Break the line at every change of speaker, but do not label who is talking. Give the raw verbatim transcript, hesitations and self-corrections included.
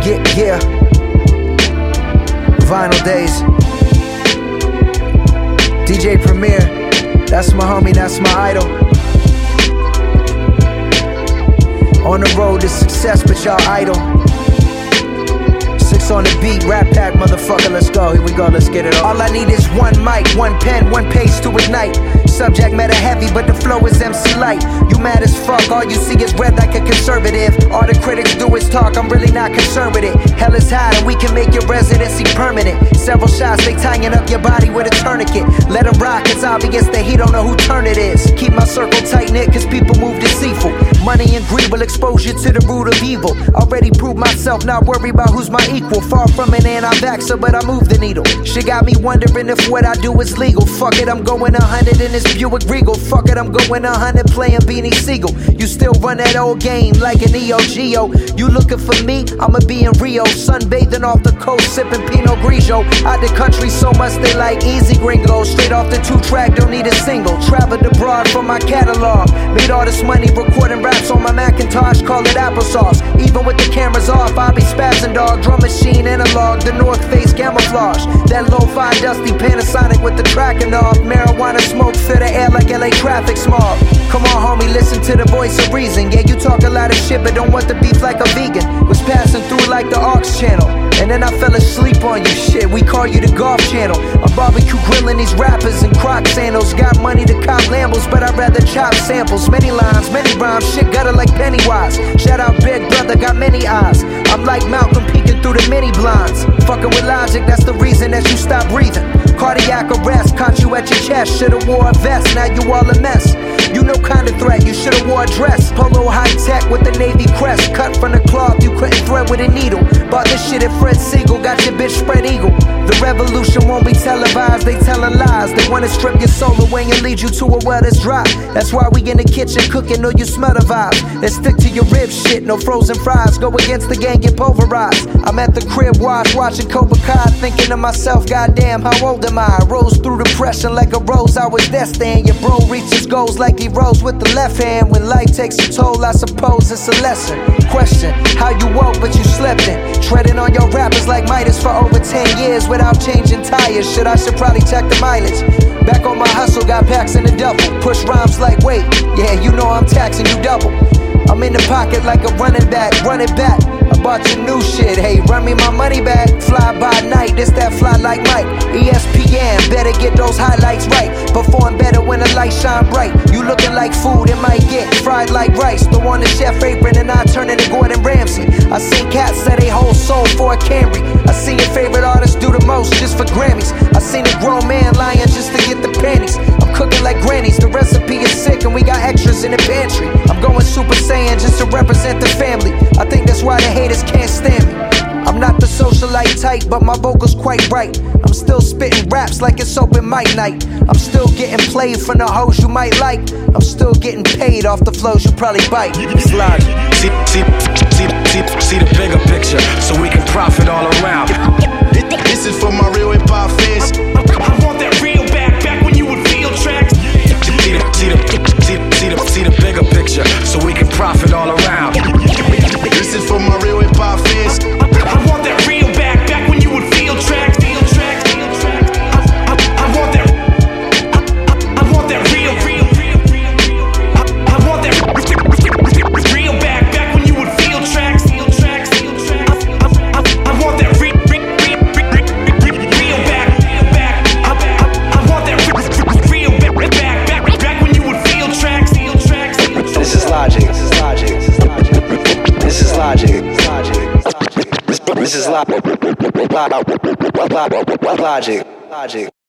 Yeah, yeah. Vinyl Days. D J Premier. That's my homie, that's my idol. On the road to success, but y'all idle. Six on the beat, rap pack, motherfucker, let's go. Here we go, let's get it on. All I need is one mic, one pen, one page to ignite. Subject matter heavy, but the flow is M C light. You mad as fuck, all you see is red like a conservative. All the critics do is talk, I'm really not concerned with it. Hell is hot and we can make your residency permanent. Several shots, they tying up your body with a tourniquet. Let them rock, it's obvious that he don't know who turn it is. Keep my circle tight knit, cause people move deceitful. Money and greed will expose you to the root of evil. Already proved myself, not worry about who's my equal. Far from an anti-vaxxer, but I move the needle. Shit got me wondering if what I do is legal. Fuck it, I'm going a hundred in this Buick Regal. Fuck it, I'm going a hundred playing Beanie Siegel. You still run that old game like an E O Geo. You looking for me? I'ma be in Rio, sunbathing off the coast, sipping Pinot Grigio. Out the country so much they like easy gringo. Straight off the two-track, don't need a single. Traveled abroad for my catalog. Made all this money recording raps on my Macintosh. Call it applesauce. Even with the cameras off, I be spazzing, dog. Drum machine analog, the North Face camouflage. That lo-fi dusty Panasonic with the tracking off. Marijuana smoke fill the air like L A traffic smog. Come on homie, listen to the voice of reason. Yeah, you talk a lot of shit but don't want the beef like a vegan. Was passing through like the aux channel, and then I fell asleep on you. Shit, we call you the golf channel. I'm barbecue grilling these rappers in Croc sandals. Got money to cop Lambos, but I'd rather chop samples. Many lines, many rhymes, shit gutter like Pennywise. Shout out Big Brother, got many eyes. I'm like Malcolm peeking through the mini blinds. Fucking with logic, that's the reason that you stop breathing. Cardiac arrest, caught you at your chest. Should've wore a vest, now you all a mess. You know kind of threat, you should've wore a dress. Polo high tech with the Navy crest. Cut from the cloth, you couldn't thread with a needle. Bought this shit at Fred Siegel, got your bitch spread eagle. The revolution won't be televised, they telling lies. They wanna strip your soul away and lead you to a well that's dry. That's why we in the kitchen cooking, know you smell the vibe. Let's stick to your rib shit, no frozen fries. Go against the gang, get pulverized. I'm at the crib wash, watching Cobra Kai, thinking to myself, goddamn, how old am I? Rose through depression like a rose, I was destined. Your bro reaches goals like he rose with the left hand. When life takes a toll, I suppose it's a lesson. Question, how you woke but you slept in. Treading on your rappers like Midas for over ten years without changing tires. Shit, I should probably check the mileage. Back on my hustle, got packs in the duffel. Push rhymes like wait, yeah, you know I'm taxing you double. I'm in the pocket like a running back, running back. I bought your new shit, hey, run me my money back. Fly by night, this that fly like Mike. E S P N, better get those highlights right. Perform better when the lights shine bright. You looking like food, it might get fried like rice. Throw on the chef apron and I turn into Gordon Ramsay. I seen cats say they whole soul for a Camry. I seen your favorite artist do the most just for Grammys. I seen a grown man lying just to get the panties. I'm cooking like grannies, the recipe is sick and we got extras in the pantry. I'm going Super Saiyan just to represent the family. I think that's why the haters can't stand me. I'm not the socialite type, but my vocals quite right. I'm still spitting raps like it's open mic night. I'm still getting played from the hoes you might like. I'm still getting paid off the flows you probably bite. It's logic.
See, see, see, see, see the bigger picture, so we can profit all around.
This is for my real hip hop fans.
I want that real back, back when you would feel tracks.
See the, see the, see, see the, see the bigger picture, so we can profit all around.
This is for my real hip hop fans.
I want that real back, back when you would feel tracks, feel tracks, feel tracks. I, I, I want that, I, I, I want that real, real, real, real, real. I, I want that real back, back when you would feel tracks, feel tracks, feel tracks. I, I, I, I want that real, real, real, real back, real back. I, I, I want that real back, back, back, back when you would feel tracks, feel tracks, feel tracks.
This is logic, this is logic, this is logic. This is logic, this is logic. This is logic. Logic. Logic.